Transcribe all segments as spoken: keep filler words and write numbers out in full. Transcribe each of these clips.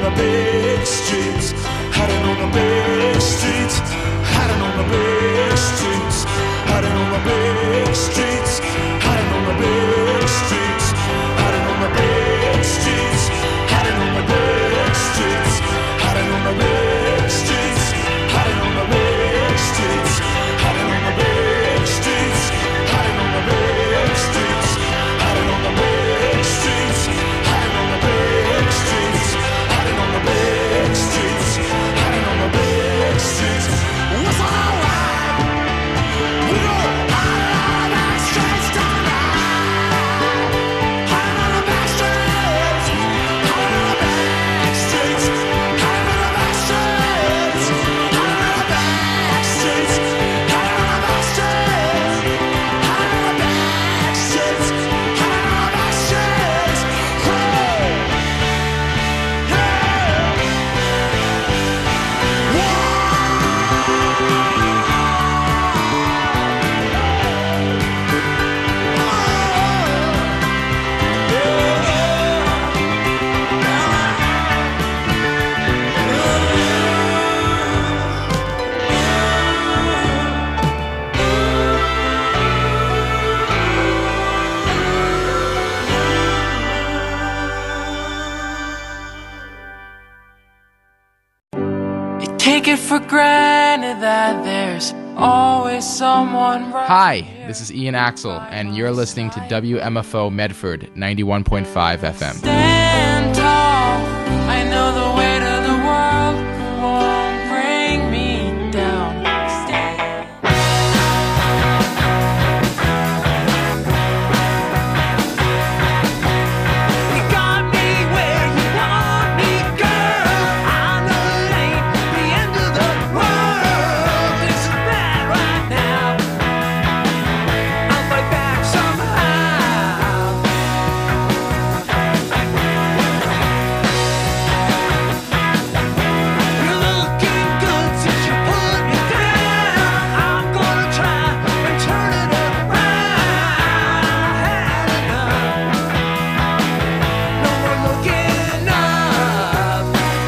the big streets, hiding on the big streets, hiding on the big streets, hiding on the big streets, hiding on the big streets, hiding on the big streets, hiding on the big streets, hiding on the big streets, hiding on the big streets, hiding on the big streets, hiding on the big streets, hiding on the big streets, hiding on the big streets, hiding on the big streets, hiding on the big streets. What's alright? We go hiding on the streets tonight. Hiding on the back streets, hiding on the back streets, hiding on the back streets, hiding on the back streets, hiding on the back streets, hiding on the back streets, hiding on the back streets. Hey, Take it for granted that there's always someone right. Hi, this is Ian Axel, and you're listening to W M F O Medford ninety-one point five F M. Stand tall. I know the weight of the world won't bring me down. You got me where you want me, girl. I know it ain't the end of the world. This is bad right now. I'll fight back somehow. You're looking good since you put me down. I'm gonna try and turn it around. I had enough. No more looking up.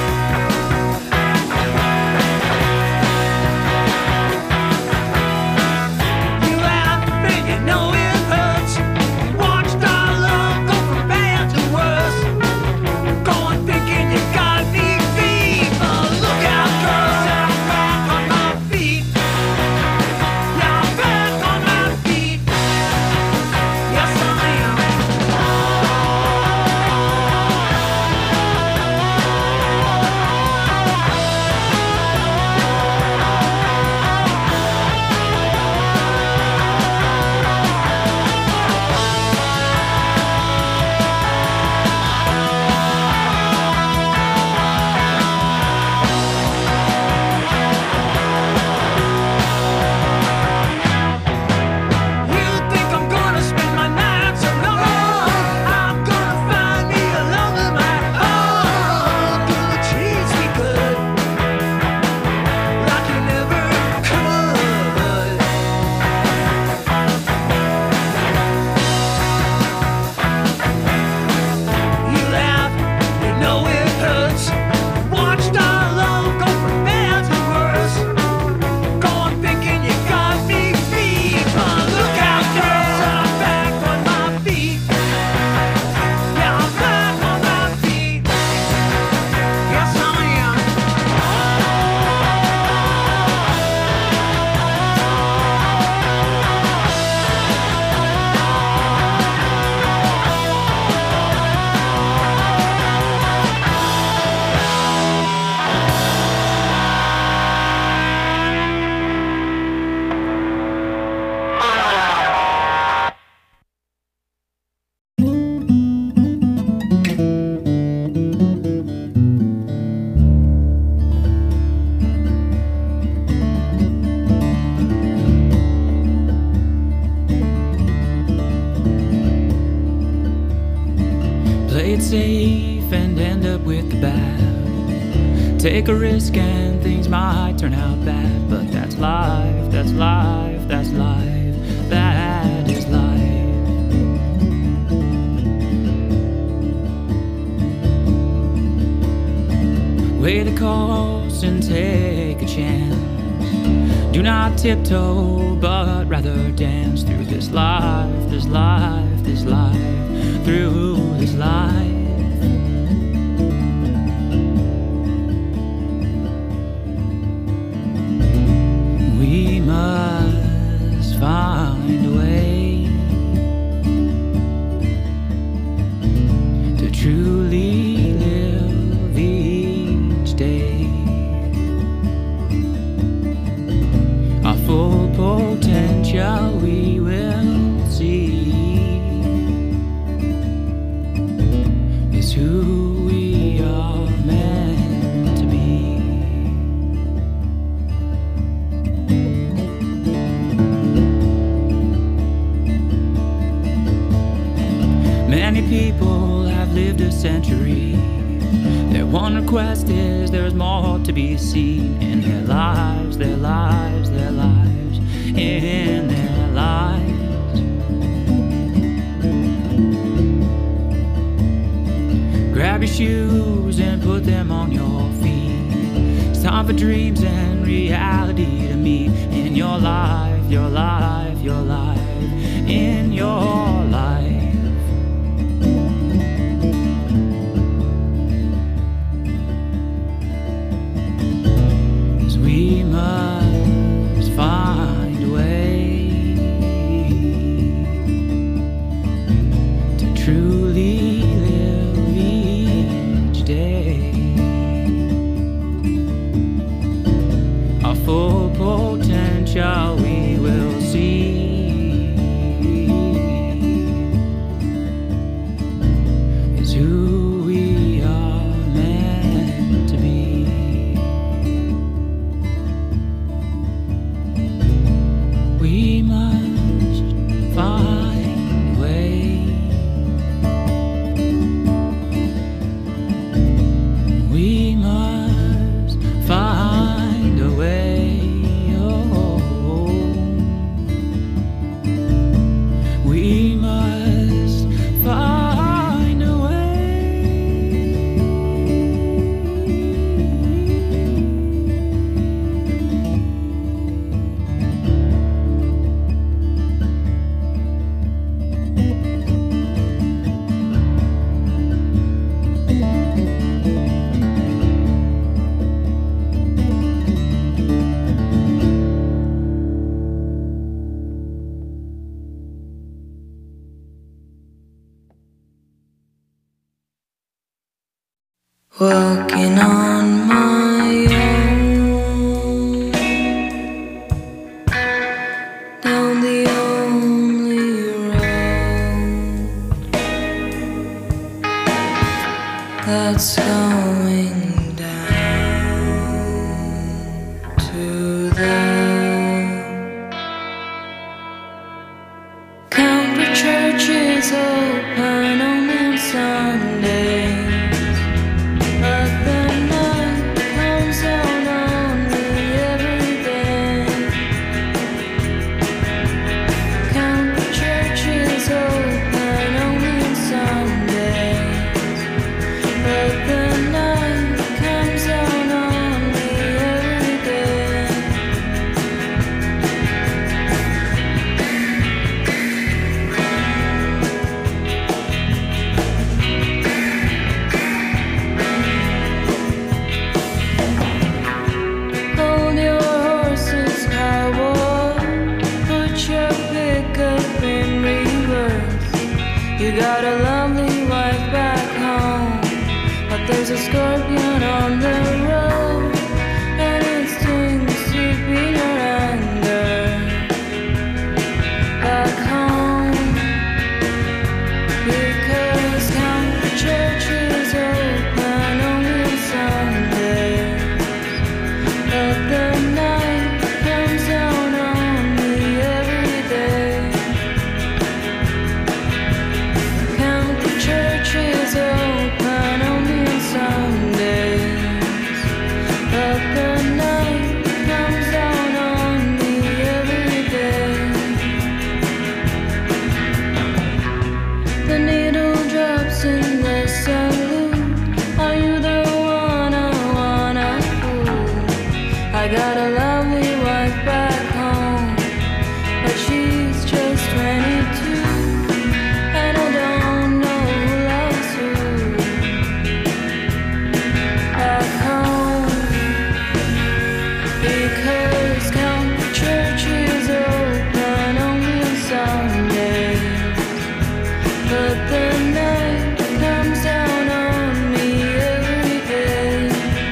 You laugh and you know it hurts. Watched our love go from bad to worse. Going thinking you got me beat, but look out, girl, I'm back on my feet. Yeah, I'm back on my feet. Yes, I am. You think I'm gonna spend my nights alone? I'm gonna find me a love of my own. Gonna treat me good, like you never could. You laugh, you know it hurts. Watched our love go from bad to worse. Going thinking you got me beat, but look out, girl, I'm back on my feet. Yeah, I'm back on my feet. Yes, I am. Play it safe and end up with the bad. Take a risk and things might turn out bad, but that's life, that's life, that's life, that is life. Weigh the cost and take a chance. Do not tiptoe, but rather dance through this life, this life, this life, through this life. We must find a way to truly live each day. Our full potential we will see is who we are meant to be. Many people have lived a century. Their one request is there's more to be seen in their lives, their lives, their lives, in their lives. Grab your shoes and put them on your feet. It's time for dreams and reality to meet in your life, your life, your life, in your life. We must find a way to truly live each day. Our full potential we will see is who we are meant to be. We must find a way. We must find a way. Oh, we must find a way. Walking on my own down the only road that's going down to the country churches open only on Sunday. But the night comes down on me every day. Count the churches open only on Sundays. But the night comes down on me every day. Hold your horses, cowboy. Put your pickup in reverse. You got a lovely wife back home, but there's a scorpion on the road, and it's doing the sweeping anger back home. Because count the churches open only on Sunday. But the night comes down on me every day. Count the churches open only on Sunday. got a lovely wife back home, but she's just twenty-two, and I don't know who loves who back home, because Count Church is open only on Sundays, but the night comes down on me every day.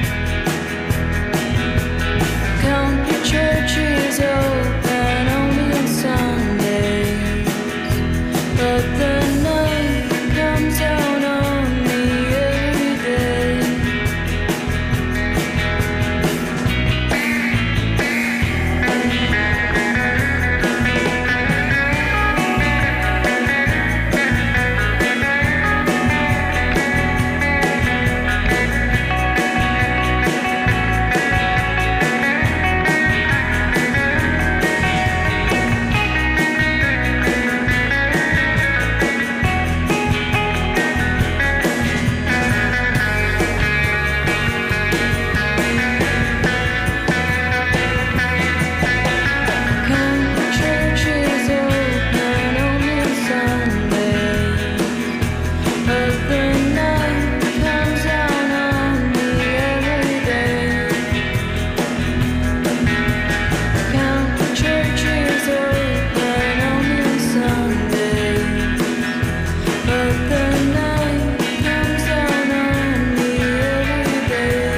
Count Church is open only on Sundays, but the night comes down on me every day. Count Church is open only on Sundays, but the night comes down on me every day. Count Church is open only on Sundays, but the night comes down on me every day.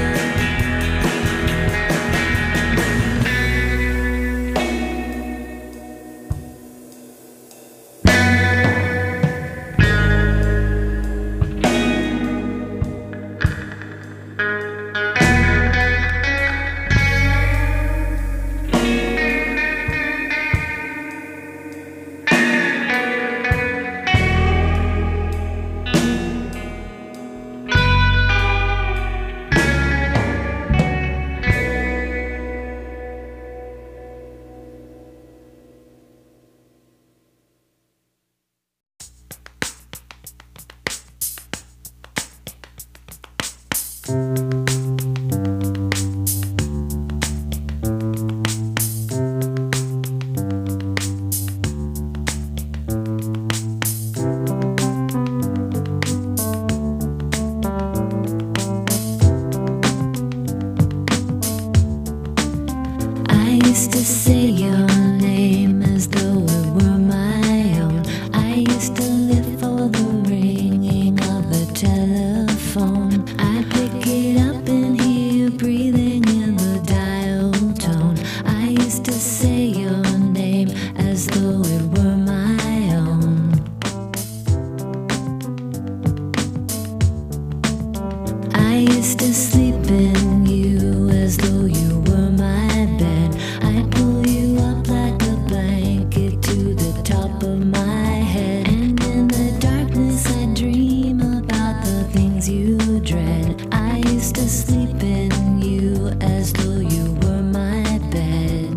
I used to say your name as though it were my own. I used to live for the ringing of the telephone. I'd pick it up and hear you breathing in the dial tone. I used to say your name as though it were my own. I used to sleep in you as though you were my bed. I'd pull you up like a blanket to the top of my head, and in the darkness I'd dream about the things you dread. I used to sleep in you as though you were my bed.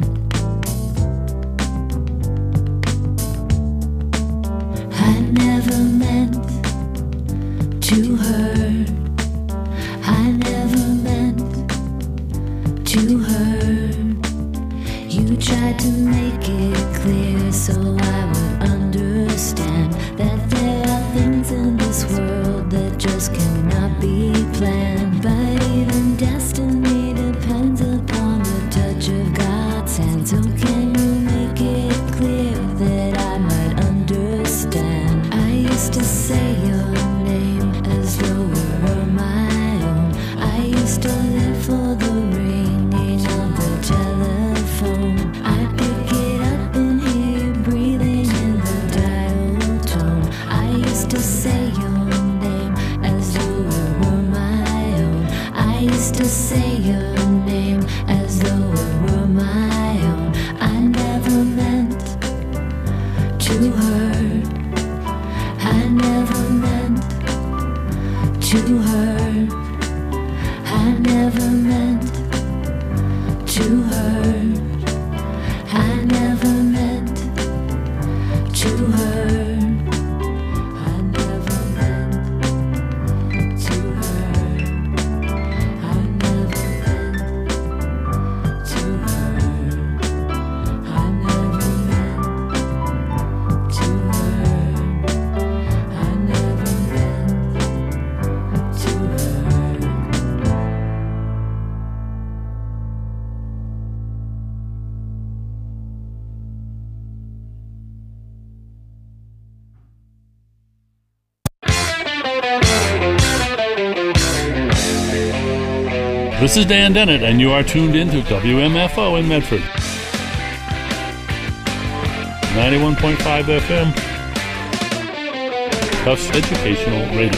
I never meant to hurt. I never meant to hurt. You tried to make it clear so I would understand that there are things in this world that just cannot be planned. But even destiny depends upon the touch of God's hand. So can you make it clear that I might understand? I used to say your name as though it were my own. I used to live for the ringing of the telephone. I'd pick it up and hear you breathing in the dial tone. I used to say your name as though it were my own. I used to say your name as though it were my own. I never meant to hurt. I never meant to hurt. I never meant to hurt. I never meant to hurt. I never meant to hurt. I never meant to This is Dan Dennett, and you are tuned in to W M F O in Medford. ninety-one point five F M. Tufts Educational Radio.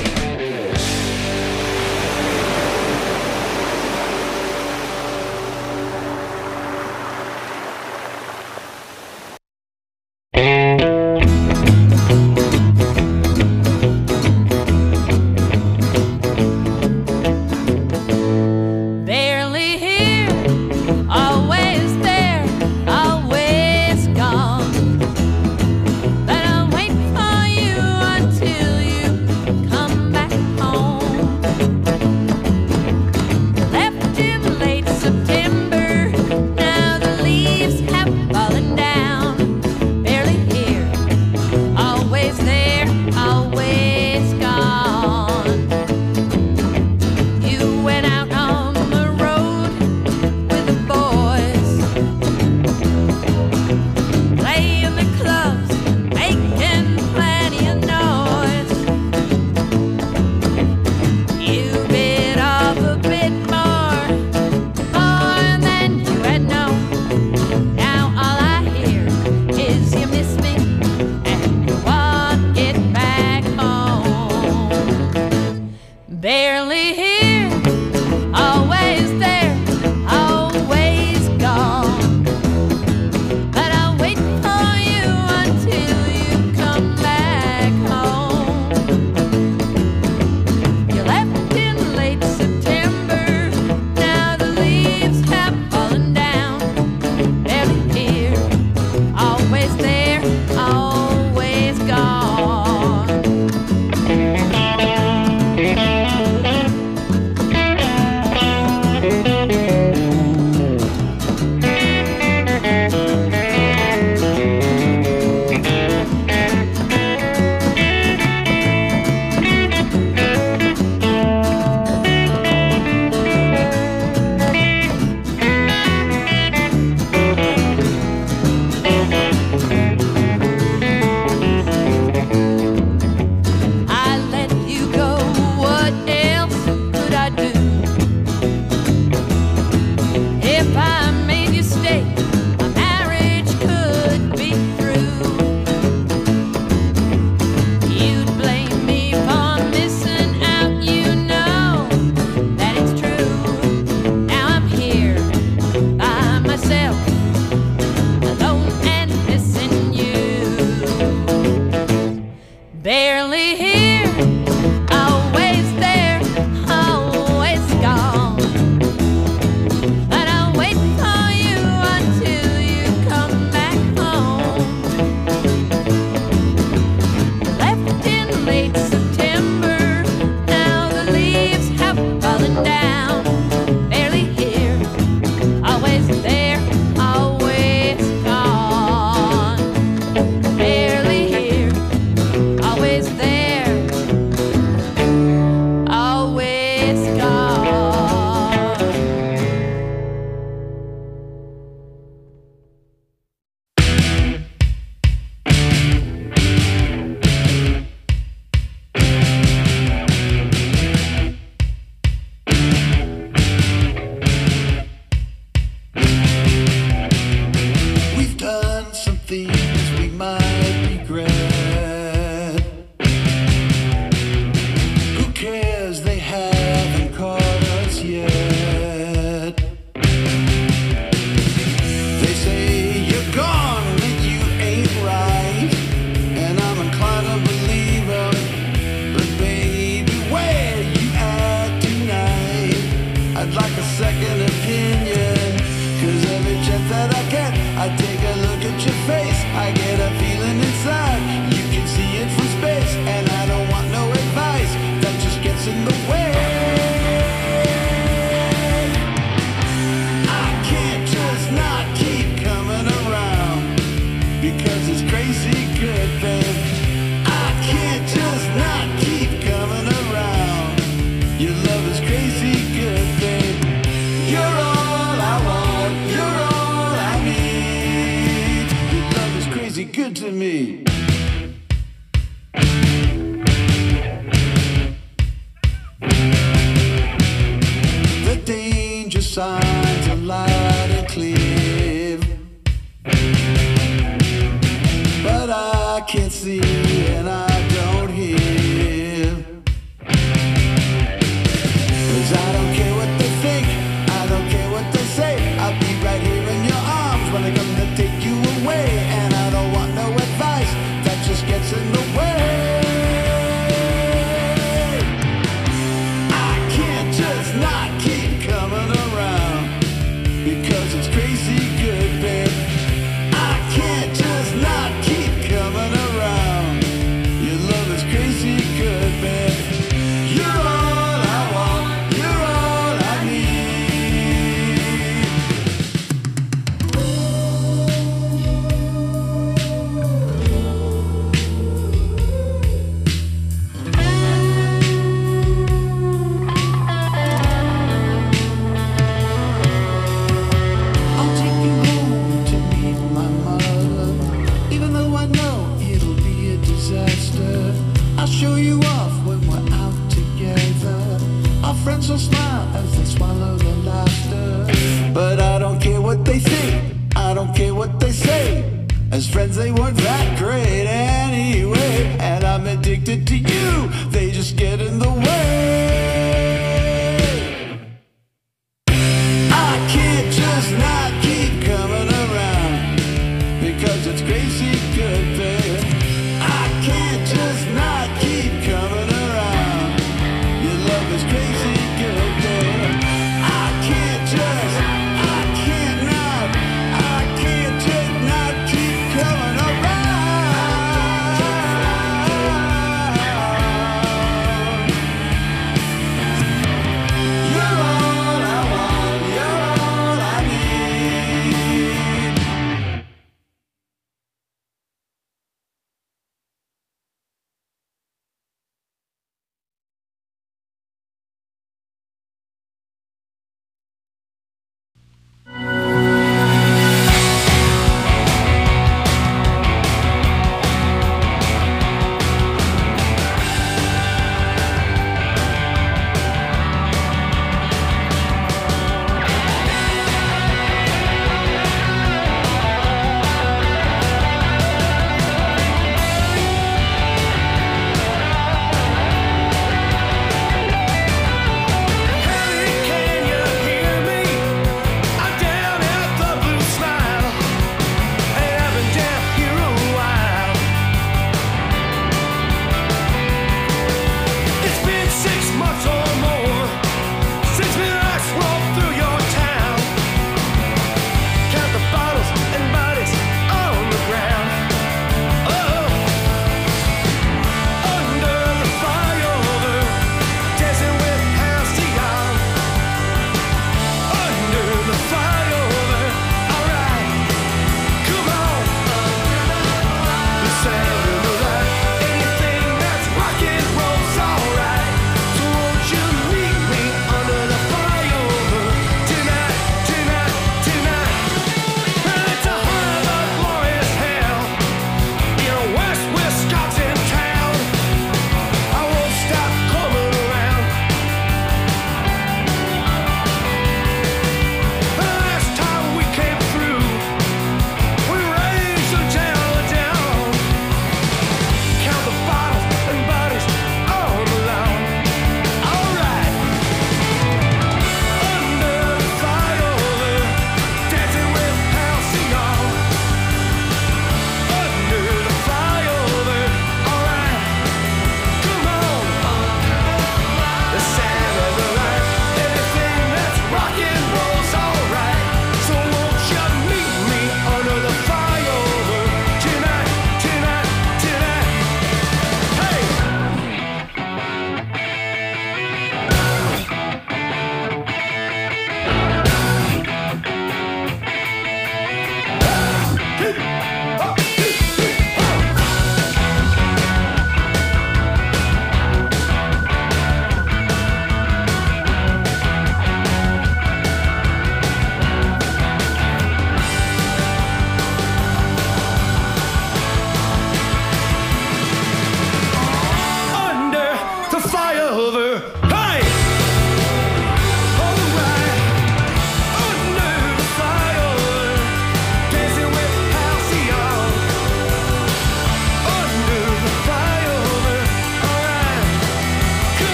Good to me. The day signs are loud and clear, but I can't see and I don't hear. 'Cause I don't care what they think, I don't care what they say. I'll be right here in your arms when I come to take you away. And I don't want no advice that just gets in the way. I can't just not keep coming around.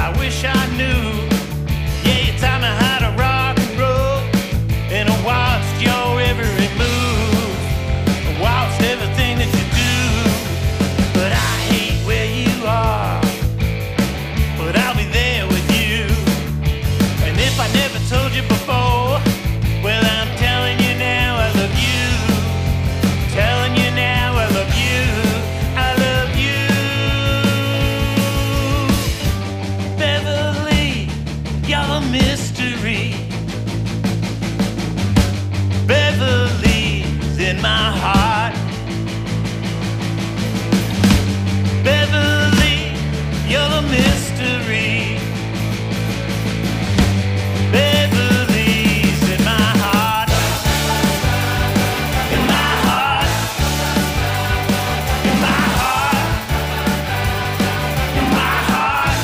I wish I knew. Yeah, you taught me how to rock and roll, and I watched your every move. I watched everything that you do. But I hate where you are, but I'll be there with you. And if I never told you before, well, I'm telling you now I love you. Telling you now I love you. I love you. Beverly, you're a mystery. Beverly's in my heart. Beverly, you're a mystery. Beverly's in my heart. In my heart. In my heart. In my heart.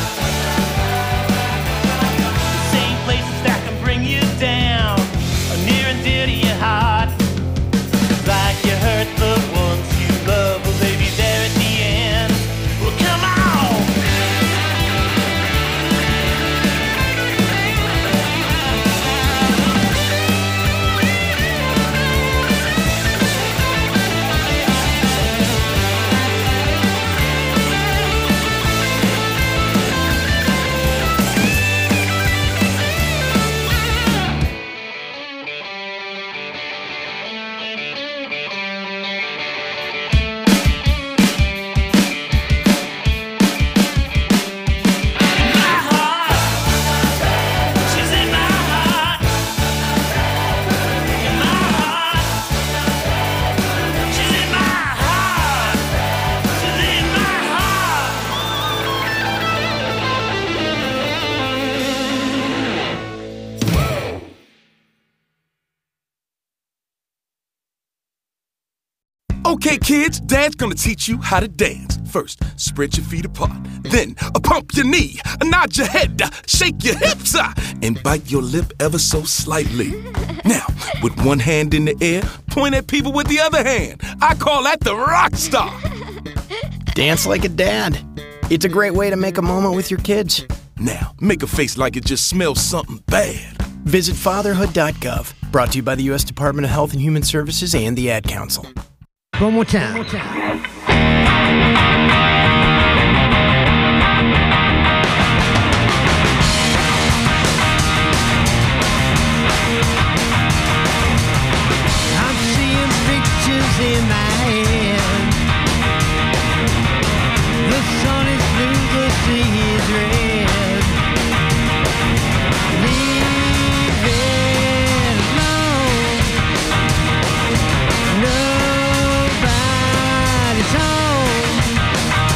The same places that can bring you down are near and dear to your heart. Like you hurt the ones you love, will they be there at the end? Well, come on! My heart, she's in my heart. In my heart, she's in my heart. She's in my Okay, kids, Dad's gonna teach you how to dance. First, spread your feet apart. Then, uh, pump your knee, uh, nod your head, uh, shake your hips, uh, and bite your lip ever so slightly. Now, with one hand in the air, point at people with the other hand. I call that the rock star. Dance like a dad. It's a great way to make a moment with your kids. Now, make a face like it just smells something bad. Visit fatherhood dot gov. Brought to you by the U S Department of Health and Human Services and the Ad Council. One more time. One more time. I'm seeing pictures in my head. The sun is blue, the sea is red. Leave it alone. Nobody's home.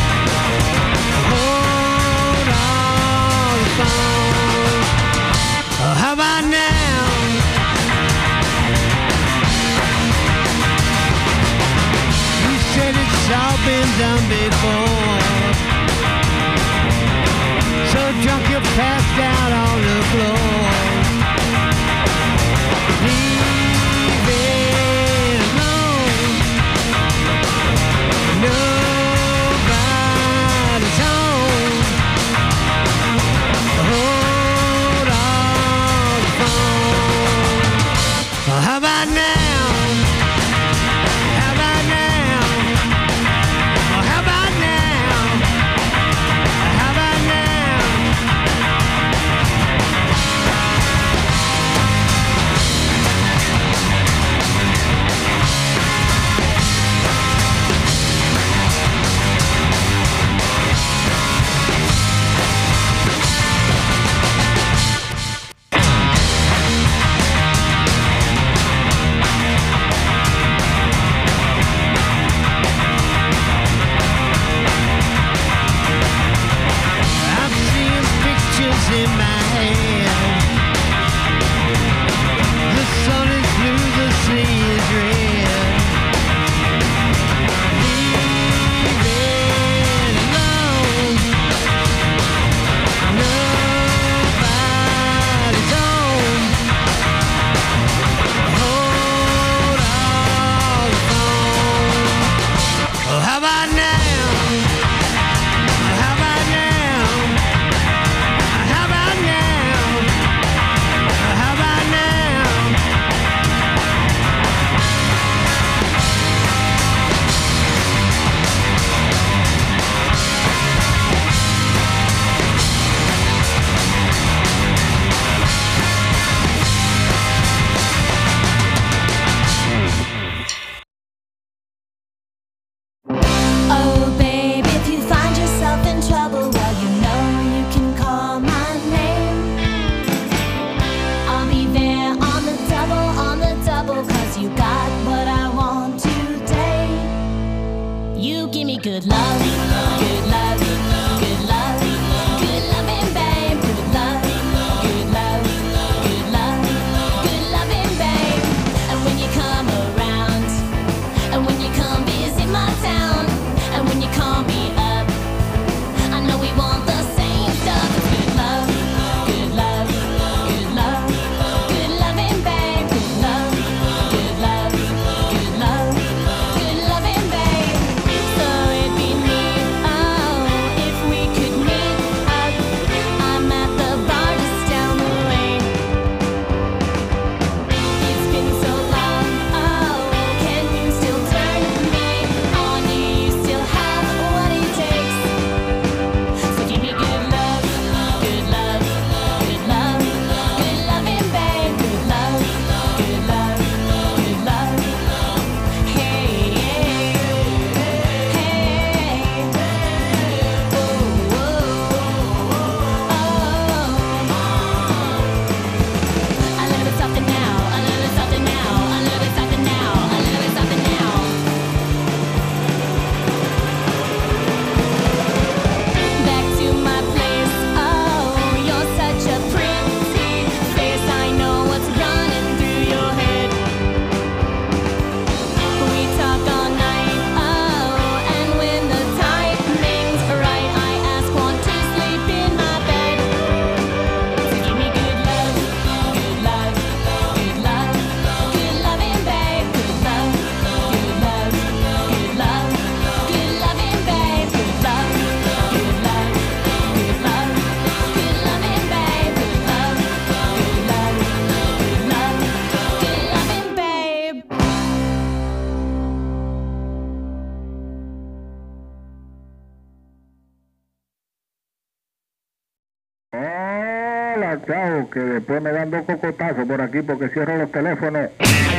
Hola, chao, que después me dan dos cocotazos por aquí porque cierro los teléfonos.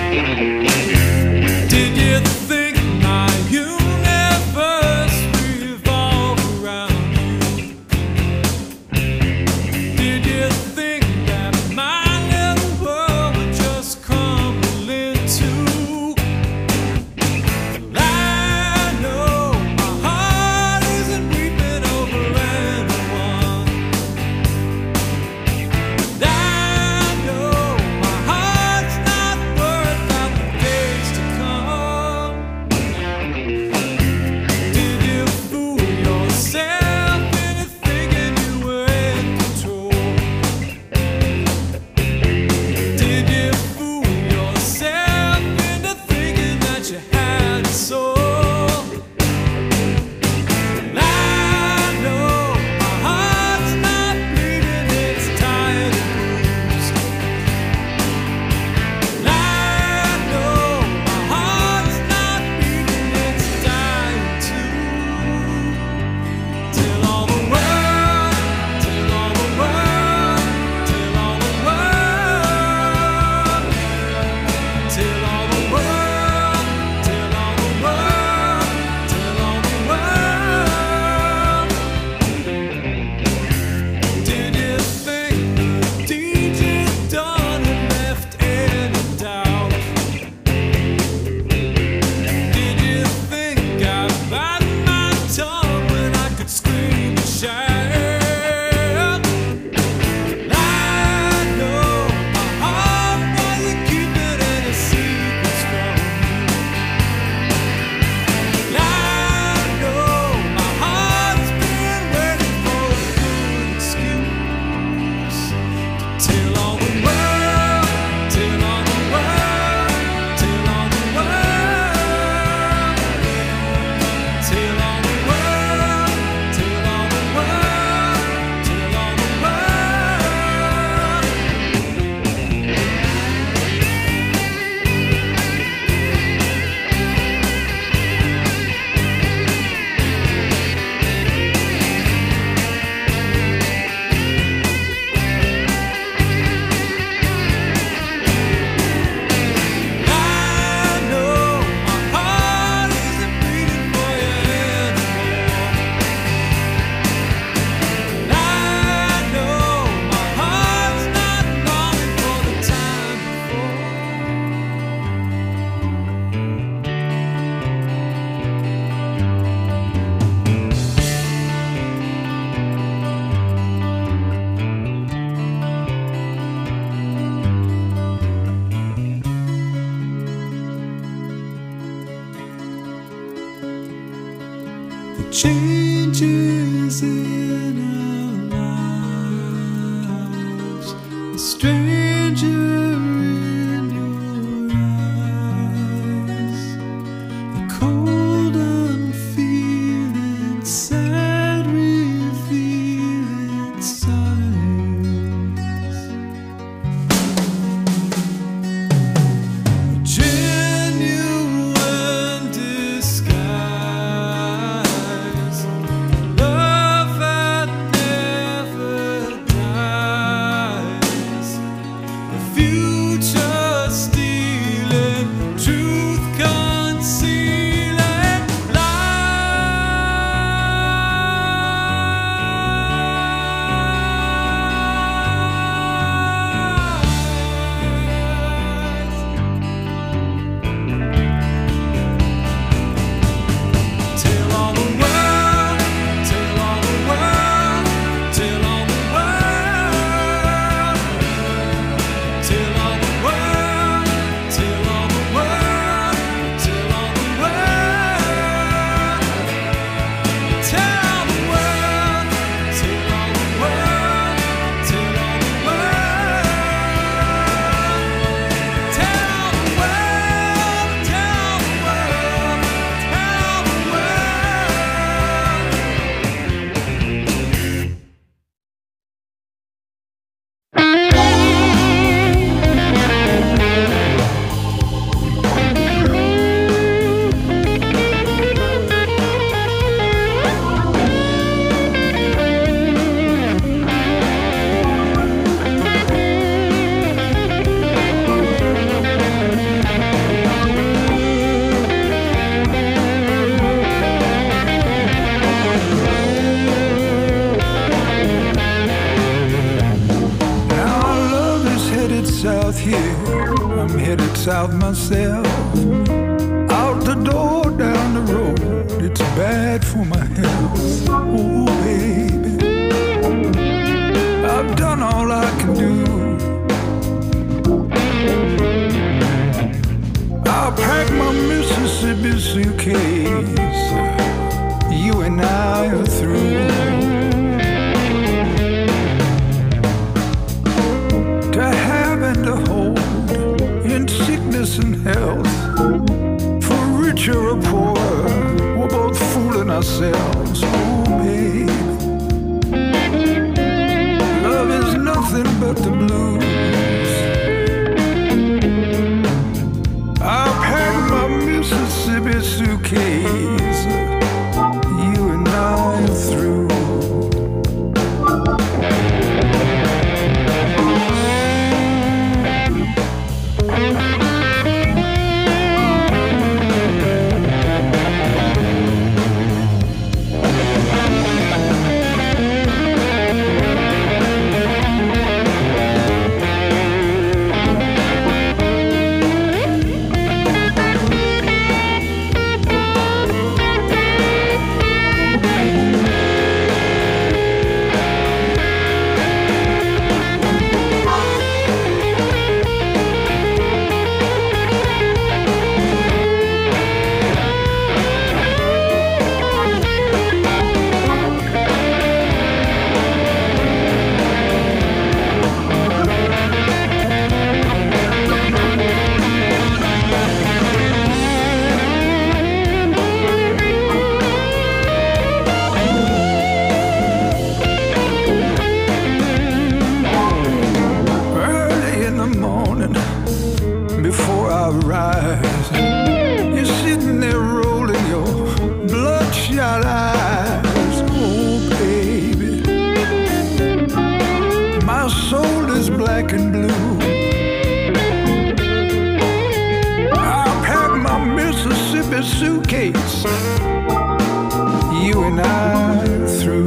Did you think my universe revolved around you? Did you think that my little world would just crumble into? Well, I know my heart isn't weeping over anyone. And I know my heart's not worried about the days to come. Did you fool yourself into thinking you were in control? Did you fool yourself into thinking that you had a soul? Well, I know my heart's not bleeding, it's tired and bruised. Well, I know my heart's not beating, it's dying too. Till all the world, till all the world, till all the world, till all the world, till all the world, till all the world. Did you think the deed you'd done had left any doubt? Did you think I bite my tongue when I could scream and shout? I know my heart wasn't keeping any secrets from me. I know my heart's been waiting for a good excuse to tell all the world, tell all the world, tell all the world, tell all the world, tell all the world, tell all the I know my heart isn't beating for you anymore. I know my heart's not longing for the time the changes in our lives, the stranger in your eyes, the cold unfeeling, sad revealing signs, a genuine disguise. Love that never dies. The future stealing, truth concealing lies. north here, I'm headed south myself. Out the door, down the road, it's bad for my health. Oh, baby, I've done all I can do. I'll pack my Mississippi suitcase. You and I are through. To have and to hold, in sickness and health, for richer or poorer, we're both fooling ourselves. Oh, babe, love is nothing but the blues. I'll pack my Mississippi suitcase. You and I are through. Suitcase, you and I are through.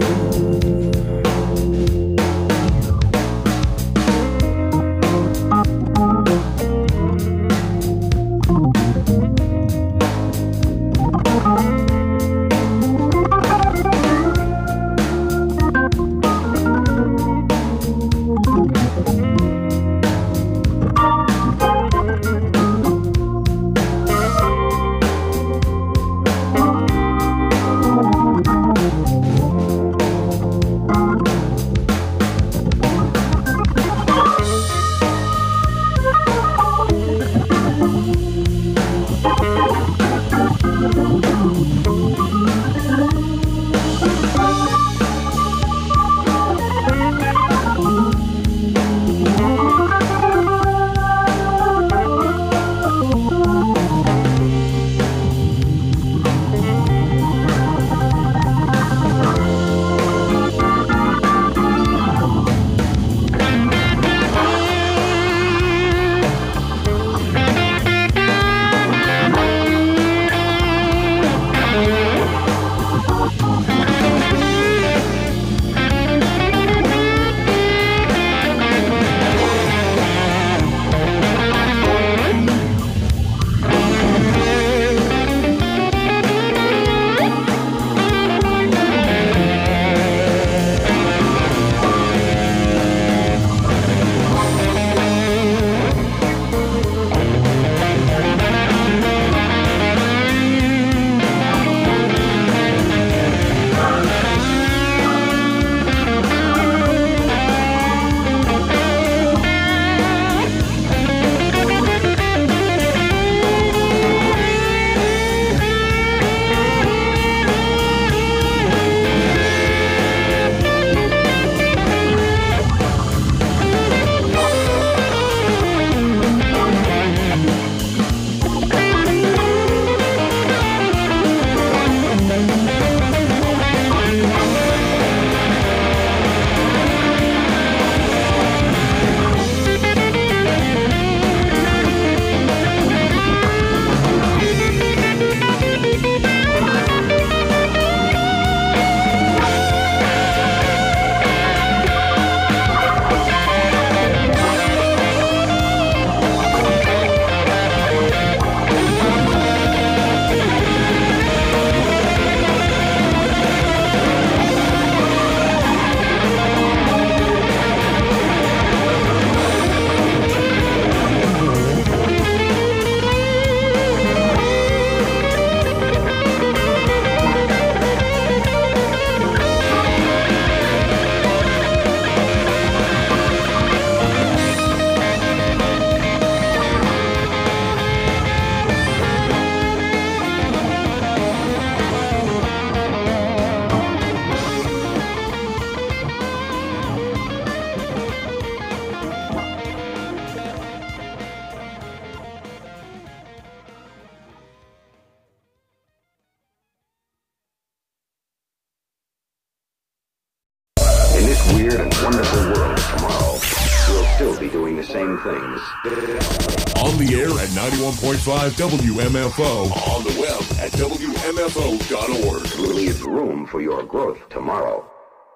the same things. On the air at ninety-one point five W M F O. On the web at W M F O dot org. Leave room for your growth tomorrow.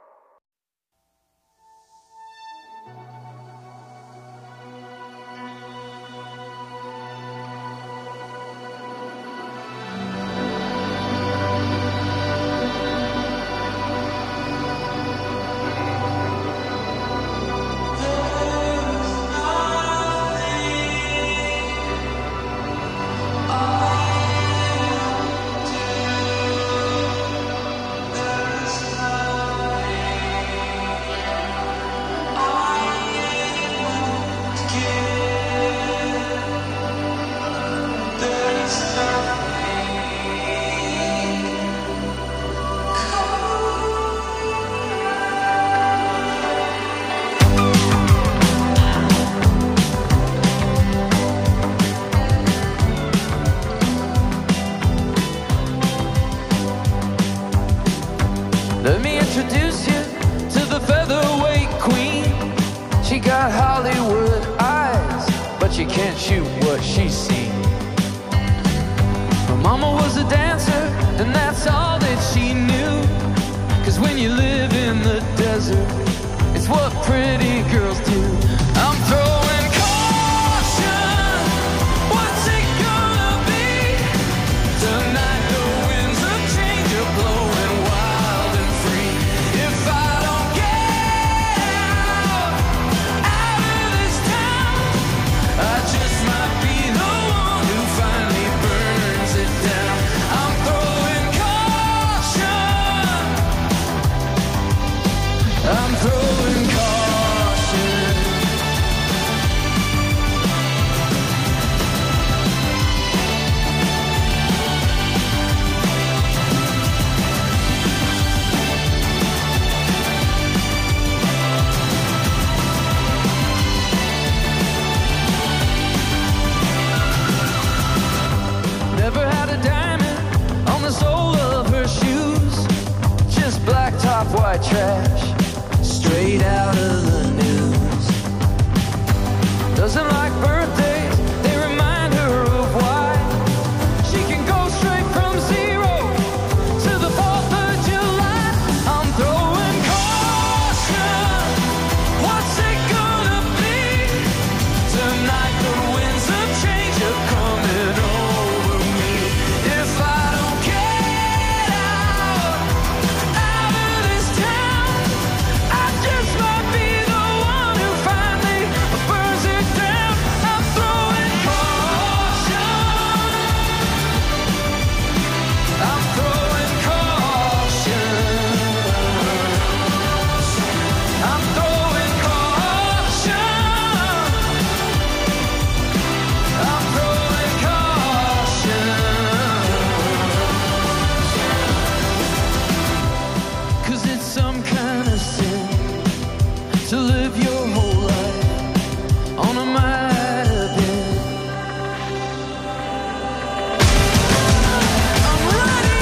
Let me introduce you to the featherweight queen. She got Hollywood eyes, but she can't shoot what she's seen. Her mama was a dancer, and that's all that she knew. Cause when you live in the desert, it's what pretty girls do. I'm throwing caution. What's it gonna be? Tonight the winds of change are blowing wild and free. If I don't get out, out of this town, I just might be the one who finally burns it down. I'm throwing caution. I'm throwing caution. Never had a diamond on the sole of her shoes. Just black top, white trash, straight out of the news. Doesn't like birthdays, they remind her of why. She can go straight from zero to the fourth of July. I'm throwing caution. What's it gonna be? Tonight the winds of change are coming over me. If I don't get out, out of this town, I just might be the one who finally burns it down. I'm throwing caution. I'm throwing caution. I'm throwing caution. I'm throwing caution. 'Cause it's some kind of sin to live your whole life on a might have been. I'm ready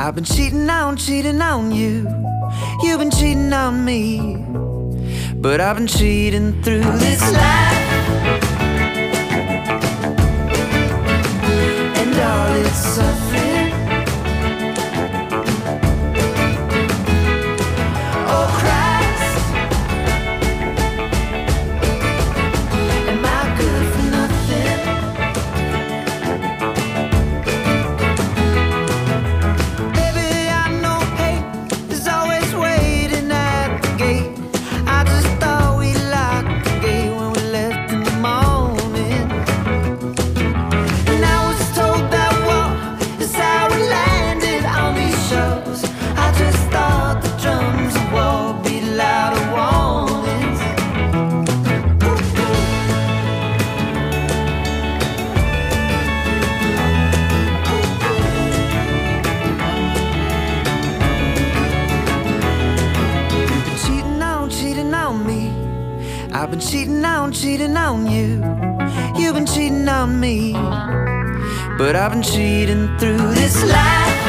I've been cheating on, cheating on you. You've been cheating on me. But I've been cheating through this life, and all its suffering. Oh Christ, am I good for nothing? Baby, I know hate is always waiting at the gate. I just thought we locked the gate when we left in the morning. And I was told that war is how we landed on these shores. I just thought the drums of war beat louder warnings. You've been cheating on, cheating on me. I've been cheating on, cheating on you. You've been cheating on me. But I've been cheating through this life,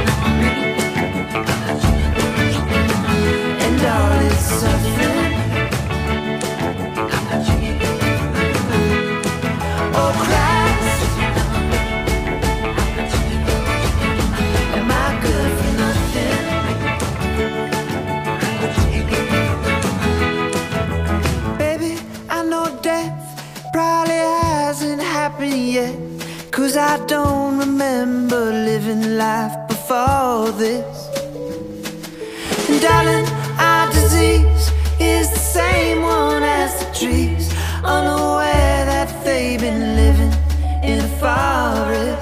and all its suffering. Oh Christ, am I good for nothing? Baby, I know death probably hasn't happened yet, 'cause I don't remember living life before this. And darling, our disease is the same one as the trees, unaware that they've been living in a forest.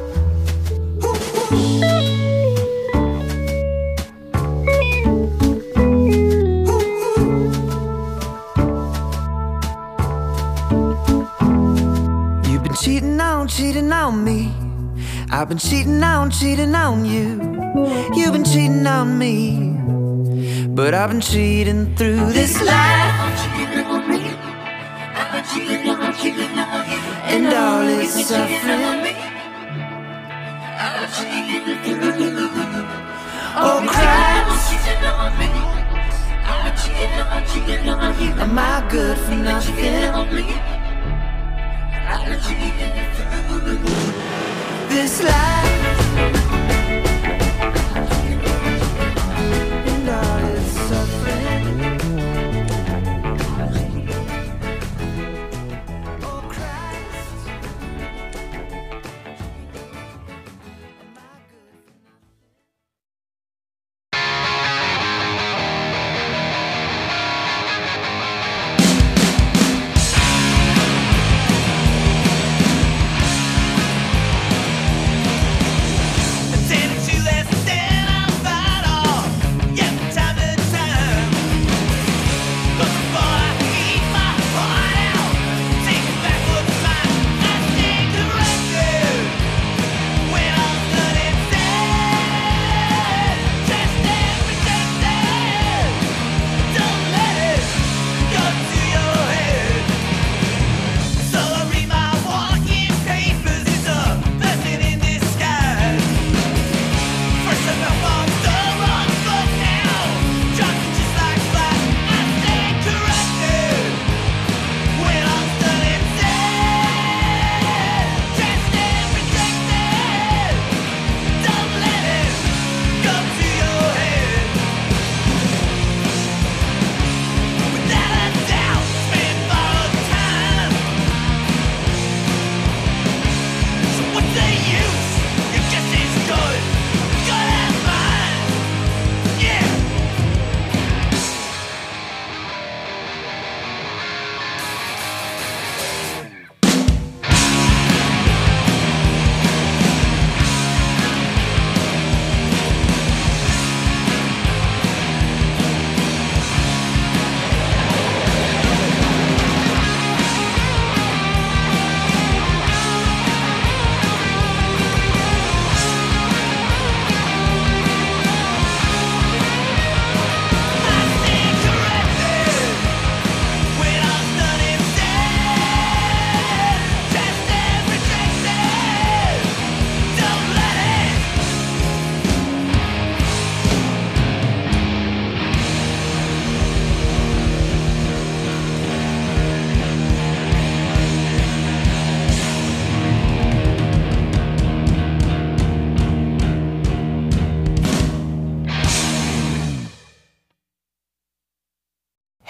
You've been cheating on, cheating on me. I've been cheating on, cheating on you. You've been cheating on me. But I've been cheating through this life, and all its suffering. Oh Christ, am I good for nothing? This life, and all its suffering. Oh Christ,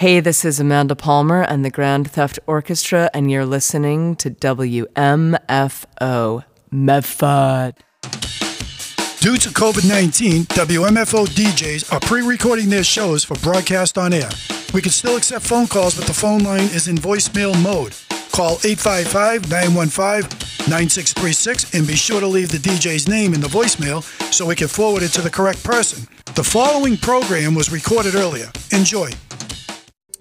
Hey, this is Amanda Palmer and the Grand Theft Orchestra, and you're listening to W M F O Medford. Due to COVID nineteen, W M F O D Js are pre-recording their shows for broadcast on air. We can still accept phone calls, but the phone line is in voicemail mode. Call eight five five, nine one five, nine six three six and be sure to leave the D J's name in the voicemail so we can forward it to the correct person. The following program was recorded earlier. Enjoy.